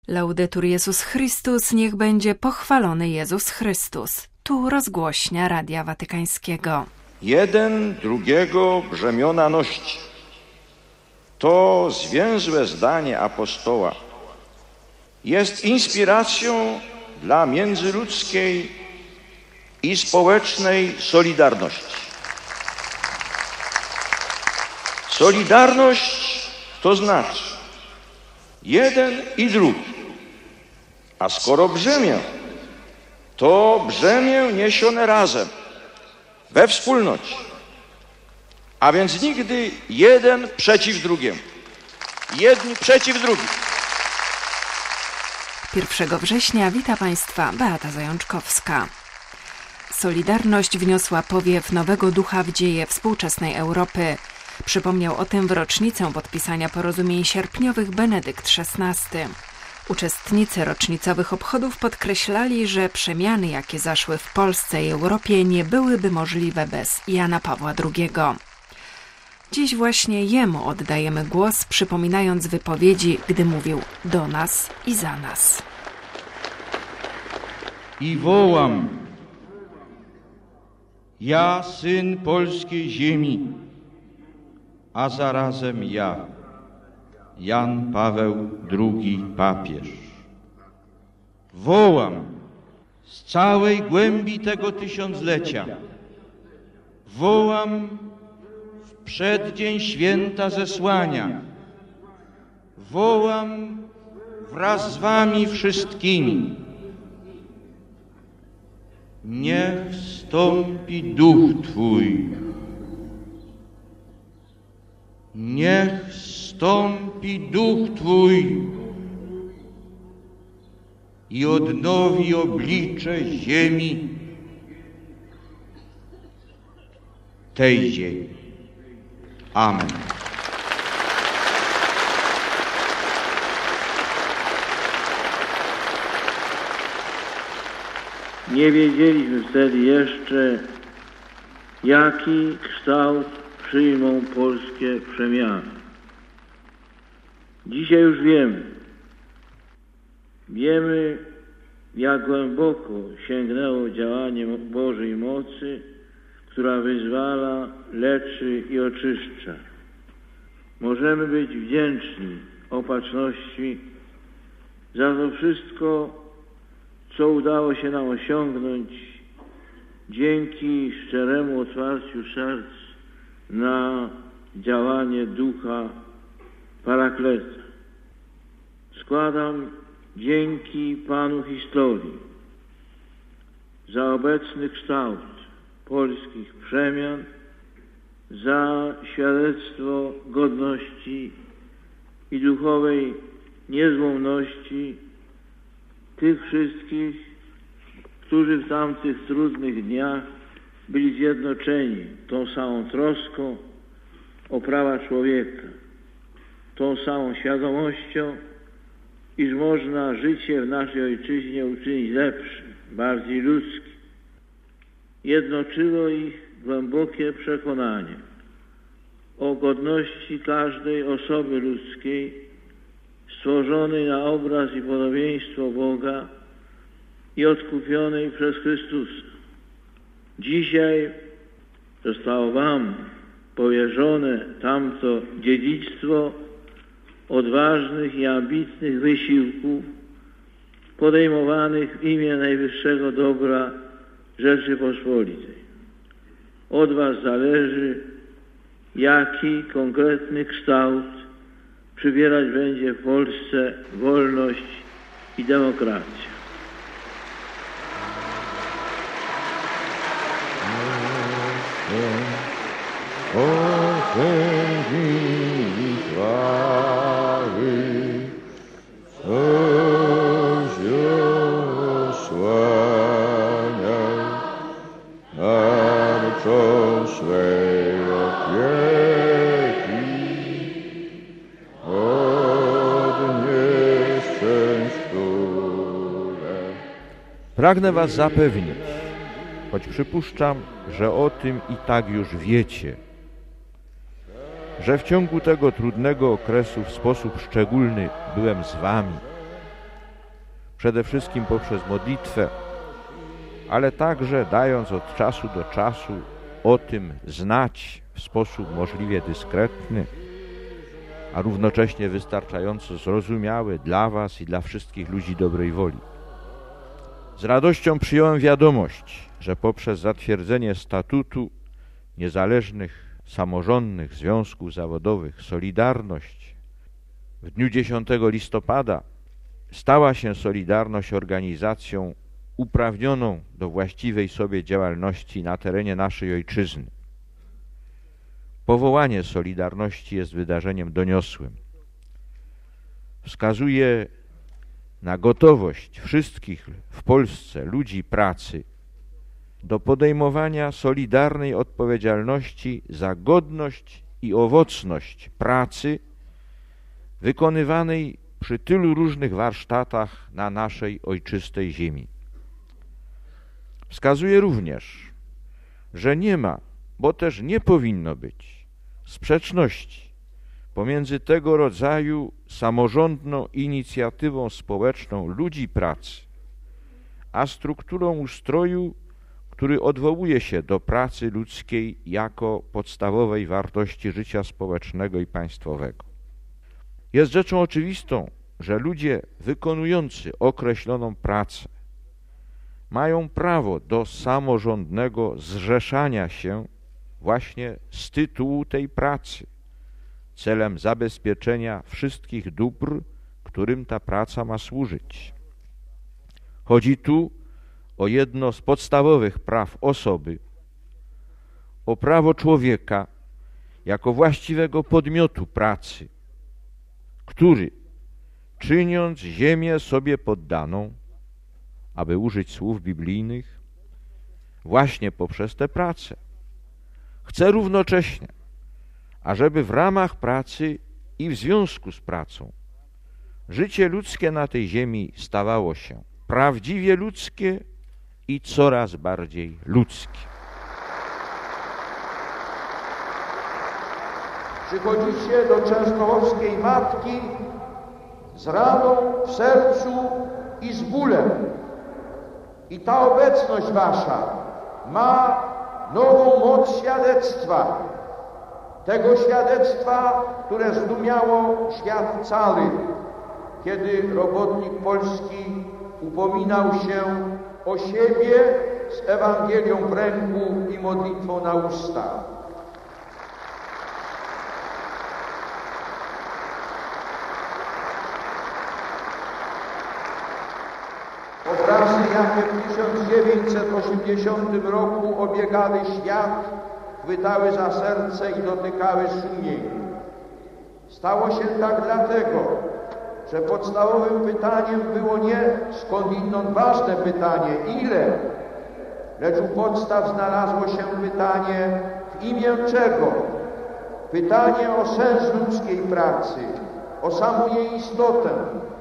Laudetur Jezus Chrystus, niech będzie pochwalony Jezus Chrystus. Tu rozgłośnia Radia Watykańskiego. Jeden drugiego brzemiona ności. To zwięzłe zdanie apostoła jest inspiracją dla międzyludzkiej i społecznej solidarności. Solidarność to znaczy jeden i drugi, a skoro brzemię, to brzemię niesione razem, we wspólnocie, a więc nigdy jeden przeciw drugiemu, jedni przeciw drugim. 1 września wita Państwa Beata Zajączkowska. Solidarność wniosła powiew nowego ducha w dzieje współczesnej Europy. Przypomniał o tym w rocznicę podpisania porozumień sierpniowych Benedykt XVI. Uczestnicy rocznicowych obchodów podkreślali, że przemiany, jakie zaszły w Polsce i Europie, nie byłyby możliwe bez Jana Pawła II. Dziś właśnie jemu oddajemy głos, przypominając wypowiedzi, gdy mówił do nas i za nas. I wołam, ja, syn polskiej ziemi, a zarazem ja, Jan Paweł II papież. Wołam z całej głębi tego tysiąclecia. Wołam w przeddzień święta zesłania. Wołam wraz z wami wszystkimi. Niech wstąpi duch Twój. Niech wstąpi duch Twój i odnowi oblicze ziemi, tej ziemi. Amen. Nie wiedzieliśmy wtedy jeszcze, jaki kształt przyjmą polskie przemiany. Dzisiaj już wiemy. Wiemy, jak głęboko sięgnęło działanie Bożej mocy, która wyzwala, leczy i oczyszcza. Możemy być wdzięczni Opatrzności za to wszystko, co udało się nam osiągnąć dzięki szczeremu otwarciu serc na działanie Ducha Parakleta. Składam dzięki Panu historii za obecny kształt polskich przemian, za świadectwo godności i duchowej niezłomności tych wszystkich, którzy w tamtych trudnych dniach byli zjednoczeni tą samą troską o prawa człowieka, tą samą świadomością, iż można życie w naszej ojczyźnie uczynić lepszym, bardziej ludzkim. Jednoczyło ich głębokie przekonanie o godności każdej osoby ludzkiej, stworzonej na obraz i podobieństwo Boga i odkupionej przez Chrystusa. Dzisiaj zostało Wam powierzone tamto dziedzictwo odważnych i ambitnych wysiłków podejmowanych w imię najwyższego dobra Rzeczypospolitej. Od Was zależy, jaki konkretny kształt przybierać będzie w Polsce wolność i demokracja. Pragnę was zapewnić, choć przypuszczam, że o tym i tak już wiecie, że w ciągu tego trudnego okresu w sposób szczególny byłem z wami przede wszystkim poprzez modlitwę, ale także dając od czasu do czasu o tym znać w sposób możliwie dyskretny, a równocześnie wystarczająco zrozumiały dla Was i dla wszystkich ludzi dobrej woli. Z radością przyjąłem wiadomość, że poprzez zatwierdzenie statutu niezależnych, samorządnych związków zawodowych Solidarność w dniu 10 listopada stała się Solidarność organizacją uprawnioną do właściwej sobie działalności na terenie naszej ojczyzny. Powołanie Solidarności jest wydarzeniem doniosłym. Wskazuje na gotowość wszystkich w Polsce ludzi pracy do podejmowania solidarnej odpowiedzialności za godność i owocność pracy wykonywanej przy tylu różnych warsztatach na naszej ojczystej ziemi. Wskazuje również, że nie ma, bo też nie powinno być sprzeczności pomiędzy tego rodzaju samorządną inicjatywą społeczną ludzi pracy, a strukturą ustroju, który odwołuje się do pracy ludzkiej jako podstawowej wartości życia społecznego i państwowego. Jest rzeczą oczywistą, że ludzie wykonujący określoną pracę mają prawo do samorządnego zrzeszania się właśnie z tytułu tej pracy, celem zabezpieczenia wszystkich dóbr, którym ta praca ma służyć. Chodzi tu o jedno z podstawowych praw osoby, o prawo człowieka jako właściwego podmiotu pracy, który, czyniąc ziemię sobie poddaną, aby użyć słów biblijnych, właśnie poprzez tę pracę chce równocześnie, ażeby w ramach pracy i w związku z pracą życie ludzkie na tej ziemi stawało się prawdziwie ludzkie i coraz bardziej ludzkie. Przychodzicie do częstochowskiej matki z radą w sercu i z bólem. I ta obecność wasza ma nową moc świadectwa. Tego świadectwa, które zdumiało świat cały, kiedy robotnik polski upominał się o siebie z Ewangelią w ręku i modlitwą na ustach. Obrazy, jakie w 1980 roku obiegały świat, chwytały za serce i dotykały sumień. Stało się tak dlatego, że podstawowym pytaniem było nie skądinąd ważne pytanie, ile, lecz u podstaw znalazło się pytanie, w imię czego? Pytanie o sens ludzkiej pracy, o samą jej istotę.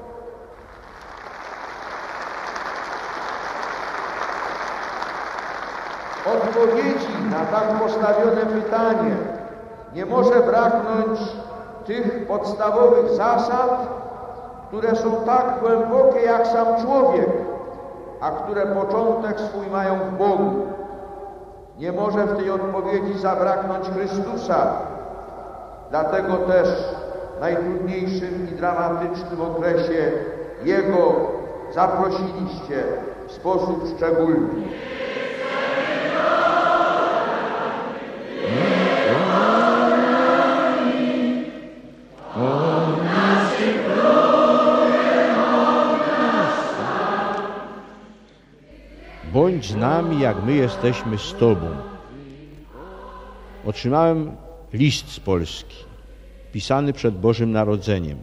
Odpowiedzi na tak postawione pytanie nie może braknąć tych podstawowych zasad, które są tak głębokie jak sam człowiek, a które początek swój mają w Bogu. Nie może w tej odpowiedzi zabraknąć Chrystusa. Dlatego też w najtrudniejszym i dramatycznym okresie Jego zaprosiliście w sposób szczególny. Bądź z nami, jak my jesteśmy z Tobą. Otrzymałem list z Polski, pisany przed Bożym Narodzeniem.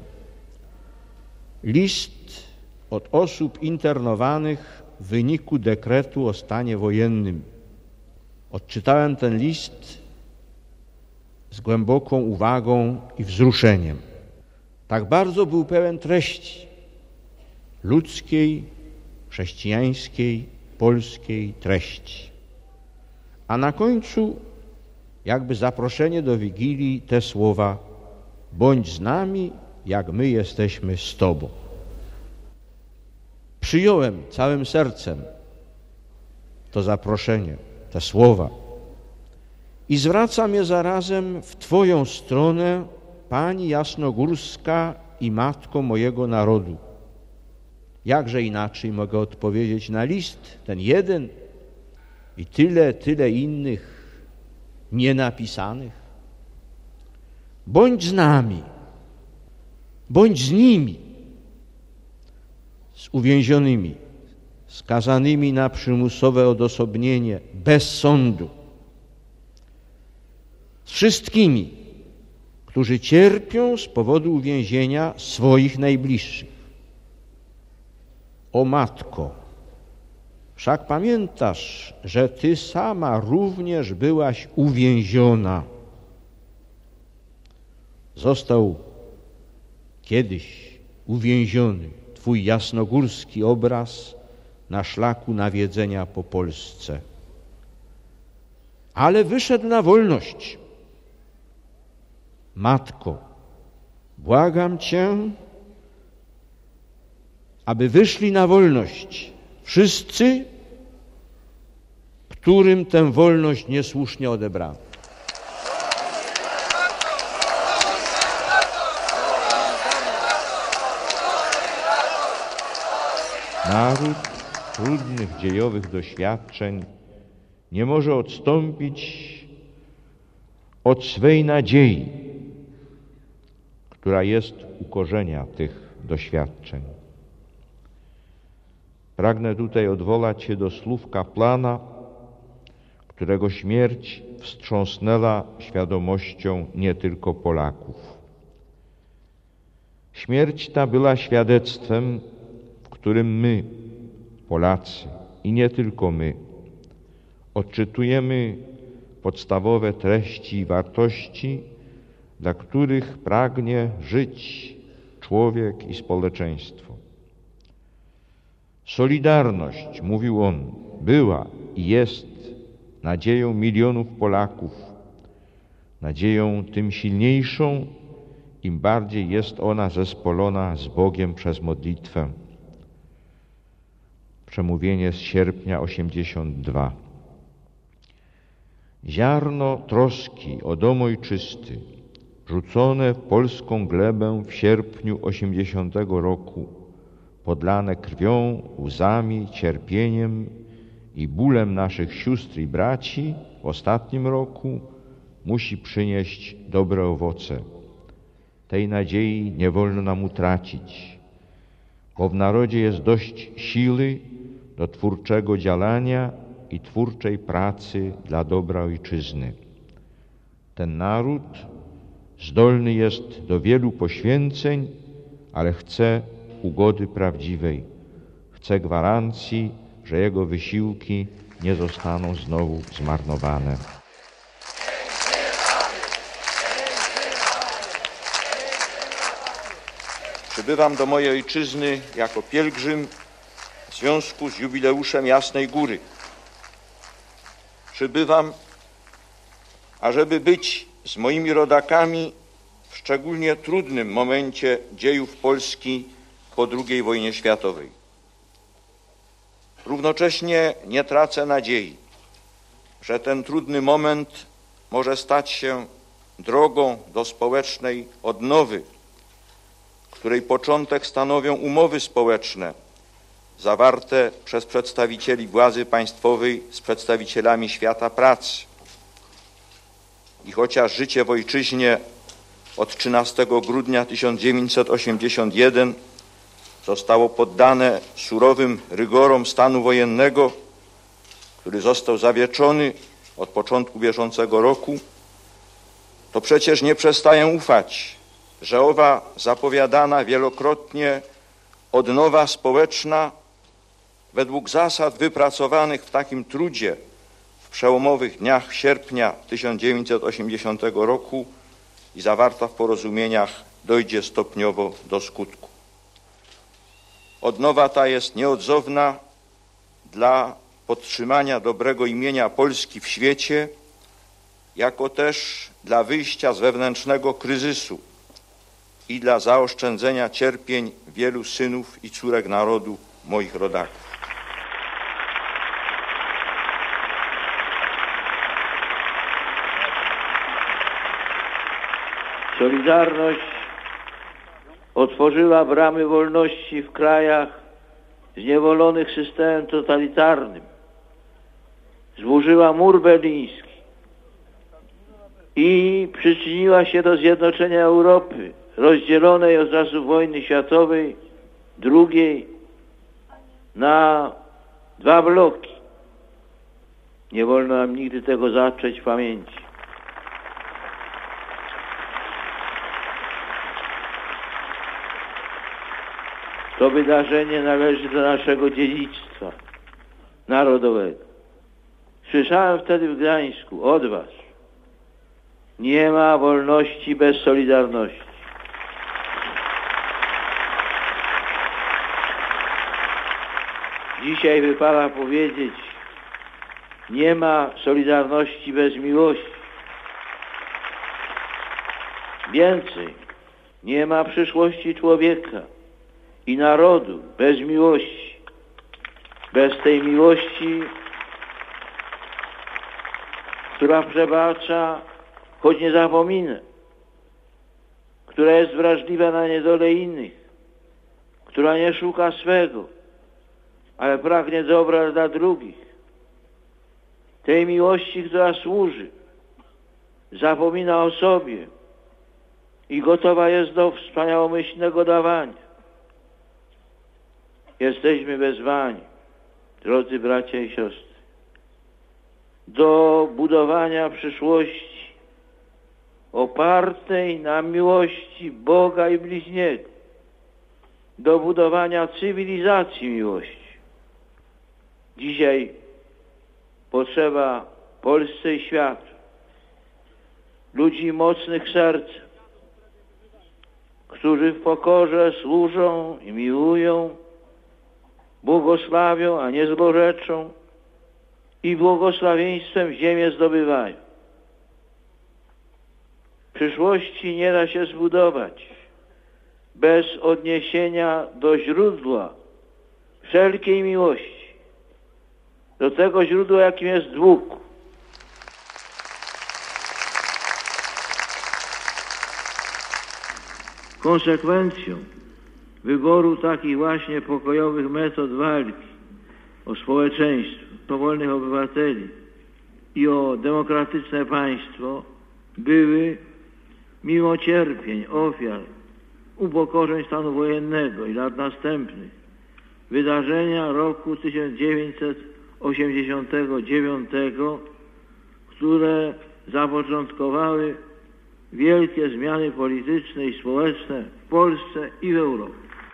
List od osób internowanych w wyniku dekretu o stanie wojennym. Odczytałem ten list z głęboką uwagą i wzruszeniem. Tak bardzo był pełen treści ludzkiej, chrześcijańskiej, polskiej treści. A na końcu jakby zaproszenie do Wigilii te słowa: bądź z nami, jak my jesteśmy z Tobą. przyjąłem całym sercem to zaproszenie, te słowa i zwracam je zarazem w Twoją stronę, Pani Jasnogórska i Matko mojego narodu. Jakże inaczej mogę odpowiedzieć na list, ten jeden i tyle innych nienapisanych? Bądź z nami, bądź z nimi, z uwięzionymi, skazanymi na przymusowe odosobnienie bez sądu, z wszystkimi, którzy cierpią z powodu uwięzienia swoich najbliższych. O Matko, wszak pamiętasz, że Ty sama również byłaś uwięziona. Został kiedyś uwięziony Twój jasnogórski obraz na szlaku nawiedzenia po Polsce. Ale wyszedł na wolność. Matko, błagam Cię, aby wyszli na wolność wszyscy, którym tę wolność niesłusznie odebrano. Naród trudnych dziejowych doświadczeń nie może odstąpić od swej nadziei, która jest u korzenia tych doświadczeń. Pragnę tutaj odwołać się do słów kaplana, którego śmierć wstrząsnęła świadomością nie tylko Polaków. Śmierć ta była świadectwem, w którym my, Polacy, i nie tylko my, odczytujemy podstawowe treści i wartości, dla których pragnie żyć człowiek i społeczeństwo. Solidarność, mówił on, była i jest nadzieją milionów Polaków, nadzieją tym silniejszą, im bardziej jest ona zespolona z Bogiem przez modlitwę. Przemówienie z sierpnia 82. Ziarno troski o dom ojczysty, rzucone w polską glebę w sierpniu 80 roku, podlane krwią, łzami, cierpieniem i bólem naszych sióstr i braci w ostatnim roku, musi przynieść dobre owoce. Tej nadziei nie wolno nam utracić, bo w narodzie jest dość siły do twórczego działania i twórczej pracy dla dobra ojczyzny. Ten naród zdolny jest do wielu poświęceń, ale chce ugody prawdziwej, chce gwarancji, że jego wysiłki nie zostaną znowu zmarnowane. Przybywam do mojej ojczyzny jako pielgrzym w związku z jubileuszem Jasnej Góry. Przybywam, ażeby być z moimi rodakami w szczególnie trudnym momencie dziejów Polski po II wojnie światowej. Równocześnie nie tracę nadziei, że ten trudny moment może stać się drogą do społecznej odnowy, której początek stanowią umowy społeczne zawarte przez przedstawicieli władzy państwowej z przedstawicielami świata pracy. I chociaż życie w ojczyźnie od 13 grudnia 1981 zostało poddane surowym rygorom stanu wojennego, który został zawieszony od początku bieżącego roku, to przecież nie przestaję ufać, że owa zapowiadana wielokrotnie odnowa społeczna według zasad wypracowanych w takim trudzie w przełomowych dniach sierpnia 1980 roku i zawarta w porozumieniach dojdzie stopniowo do skutku. Odnowa ta jest nieodzowna dla podtrzymania dobrego imienia Polski w świecie, jako też dla wyjścia z wewnętrznego kryzysu i dla zaoszczędzenia cierpień wielu synów i córek narodu moich rodaków. Solidarność otworzyła bramy wolności w krajach zniewolonych systemem totalitarnym. Zburzyła mur berliński i przyczyniła się do zjednoczenia Europy, rozdzielonej od czasów wojny światowej II na dwa bloki. Nie wolno nam nigdy tego zatrzeć w pamięci. To wydarzenie należy do naszego dziedzictwa narodowego. Słyszałem wtedy w Gdańsku od was: nie ma wolności bez solidarności. Dzisiaj wypada powiedzieć: nie ma solidarności bez miłości. Więcej, nie ma przyszłości człowieka i narodu bez miłości. Bez tej miłości, która przebacza, choć nie zapomina, która jest wrażliwa na niedolę innych, która nie szuka swego, ale pragnie dobra dla drugich. Tej miłości, która służy, zapomina o sobie i gotowa jest do wspaniałomyślnego dawania. Jesteśmy wezwani, drodzy bracia i siostry, do budowania przyszłości opartej na miłości Boga i bliźniego, do budowania cywilizacji miłości. Dzisiaj potrzeba Polsce i światu ludzi mocnych sercem, którzy w pokorze służą i miłują, błogosławią, a nie złorzeczą i błogosławieństwem ziemię zdobywają. Przyszłości nie da się zbudować bez odniesienia do źródła wszelkiej miłości, do tego źródła, jakim jest Bóg. Konsekwencją wyboru takich właśnie pokojowych metod walki o społeczeństwo, o wolnych obywateli i o demokratyczne państwo były, mimo cierpień, ofiar, upokorzeń stanu wojennego i lat następnych, wydarzenia roku 1989, które zapoczątkowały wielkie zmiany polityczne i społeczne w Polsce i w Europie.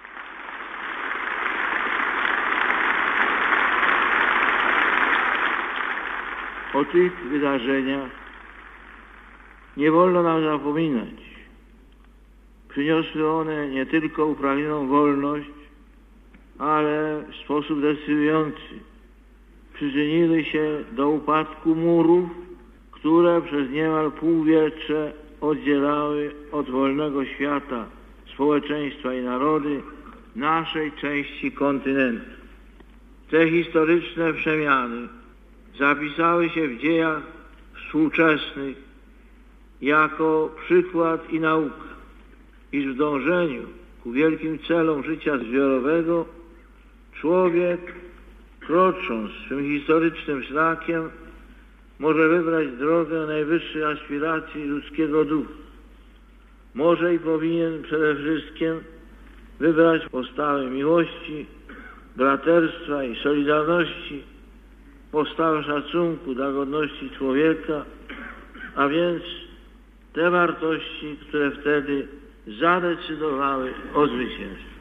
O tych wydarzeniach nie wolno nam zapominać. Przyniosły one nie tylko upragnioną wolność, ale w sposób decydujący przyczyniły się do upadku murów, które przez niemal półwiecze oddzielały od wolnego świata społeczeństwa i narody naszej części kontynentu. Te historyczne przemiany zapisały się w dziejach współczesnych jako przykład i nauka, iż w dążeniu ku wielkim celom życia zbiorowego człowiek, krocząc swym historycznym szlakiem, może wybrać drogę najwyższej aspiracji ludzkiego ducha. Może i powinien przede wszystkim wybrać postawę miłości, braterstwa i solidarności, postawę szacunku dla godności człowieka, a więc te wartości, które wtedy zadecydowały o zwycięstwie.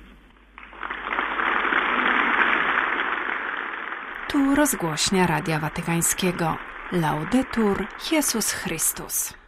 Tu rozgłośnia Radia Watykańskiego. Laudetur Jesus Chrystus.